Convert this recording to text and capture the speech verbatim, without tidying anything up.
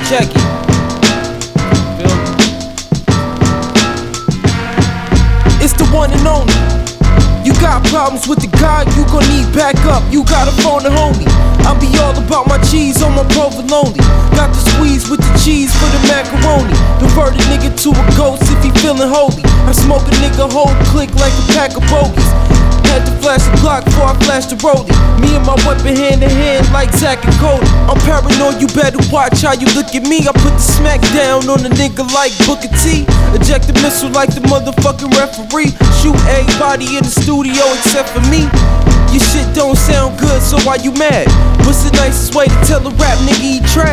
Check it. Feel me? It's the one and only. You got problems with the guy, you gon' need backup. You gotta phone the homie. I'll be all about my cheese on my provolone. Got the squeeze with the cheese for the macaroni. Convert a nigga to a ghost if he feelin' holy. I smoke a nigga whole click like a pack of bogies. Had to flash the Glock before I flashed the rollie. Me and my weapon hand in hand like Zack and Cody. I'm paranoid, you better watch how you look at me. I put the smack down on a nigga like Booker T. Eject the missile like the motherfucking referee. Shoot everybody in the studio except for me. Your shit don't sound good, so why you mad? What's the nicest way to tell a rap nigga he trash?